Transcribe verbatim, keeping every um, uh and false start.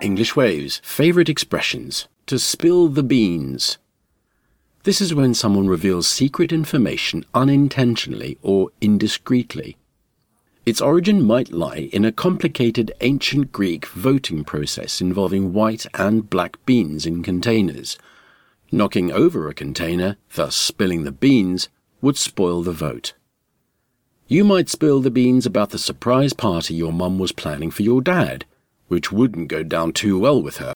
English Wave's favourite expressions, to spill the beans. This is when someone reveals secret information unintentionally or indiscreetly. Its origin might lie in a complicated ancient Greek voting process involving white and black beans in containers. Knocking over a container, thus spilling the beans, would spoil the vote. You might spill the beans about the surprise party your mum was planning for your dad, which wouldn't go down too well with her.